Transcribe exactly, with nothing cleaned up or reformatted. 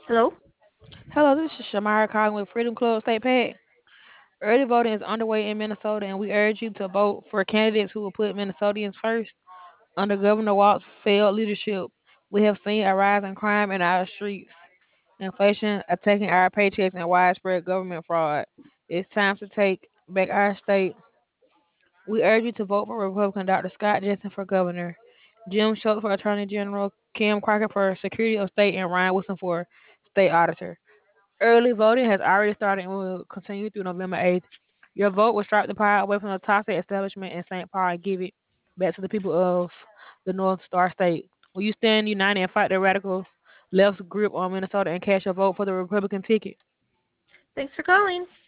Hello? Hello, this is Shamara calling with Freedom Club State PAC. Early voting is underway in Minnesota, and we urge you to vote for candidates who will put Minnesotans first. Under Governor Walt's failed leadership, we have seen a rise in crime in our streets, inflation attacking our paychecks, and widespread government fraud. It's time to take back our state. We urge you to vote for Republican Doctor Scott Jensen for governor, Jim Schultz for Attorney General, Kim Crockett for Secretary of State, and Ryan Wilson for State Auditor. Early voting has already started and will continue through November eighth. Your vote will strip the power away from the toxic establishment in Saint Paul and give it back to the people of the North Star State. Will you stand united and fight the radical left's grip on Minnesota and cast your vote for the Republican ticket? Thanks for calling.